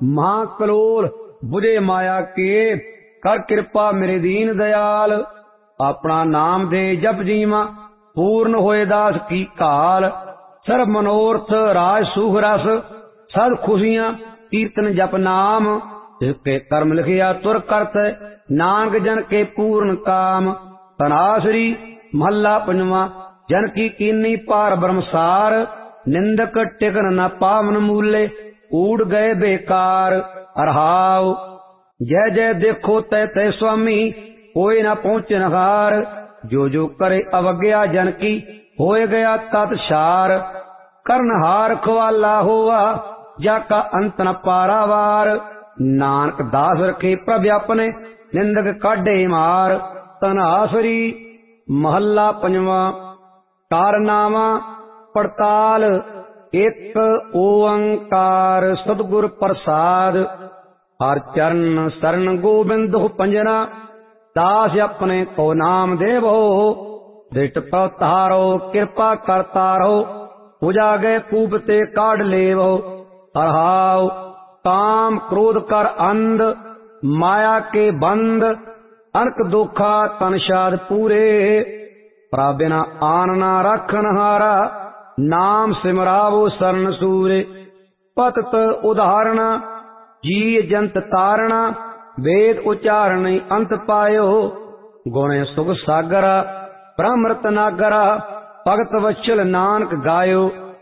महाकलोल बुझे माया के, कर कृपा मेरे दीन दयाल। अपना नाम दे जप जीवा, पूर्ण होए दास की काल। सर्व मनोरथ राज सुख रस, सद खुशियां कीर्तन जप नाम। जिसके कर्म लिखिया तुर करत, नानक जन के पूर्ण काम। तनासरी महला पंजवा, जन की कीनी पार ब्रह्मसार। निंदक टिकन न पावन मूले, उड़ गए बेकार। अरहाव जय जय देखो तय तय स्वामी, कोई न पहुँचे नहार। जो जो करे अवज्ञा जन की, होए गया तत्सार। करनहार ख्वाला हुआ, जाका अंत न पारावार। नानक दास रखे प्रभ अपने, निंदक काढे मार। तनासरी महला पंजवा। कारनामा पड़ताल, एक ओंकार सतगुर प्रसाद। हर चरण शरण गोबिंद पंजना, दास अपने को नाम देवो। दृष्ट पवतारो कृपा करतारो, उजागे कूप ते काढ़ लेवो। हरहाव काम क्रोध कर अंध, माया के बंद। अनक दुखा तनशाद पूरे, प्रभ बिना आन ना रखन हारा। नाम सिमरावो शरण सूरे। पतत उदाहरण जी जंत तारणा, वेद उच्चारण अंत पायो। गुण सुख सागरा ब्रह्मृत नागरा, भगत वत्सल नानक गायो।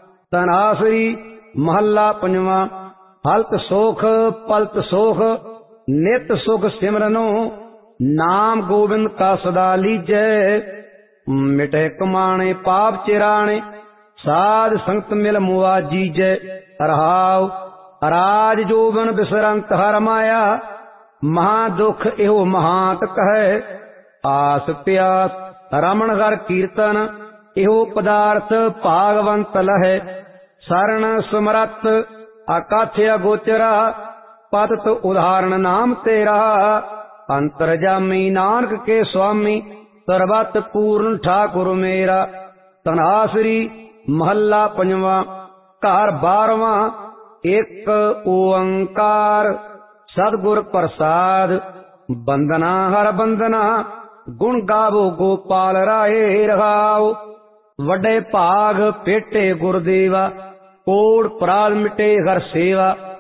तनासरी महला पंजवा। हलत सोख पलत सोख, नित सुख सिमरनो। नाम गोविंद का सदा लीजै, मिटे कमाणे पाप चिराणे। साध संगत मिल मुआ जीजै। रहाव राज जोबन बिसरंत हर माया, महादुख एहो महात कहे। आस प्यास रमण हर कीर्तन, एहो पदार्थ भागवंत लहे। शरण सुमरत अकाथ्य गोचरा, पतत उदाहरण नाम तेरा। अंतरजामी नानक के स्वामी, सर्वत पूर्ण ठाकुर मेरा। तनासरी महला पंजवा। घर 12वां। एक ओंकार सतगुर प्रसाद। बंदना हर बंदना, गुण गावो गोपाल राये रहाओ। वड्डे भाग पेटे गुरदेवा, कोड़ पराल मिटे हर सेवा।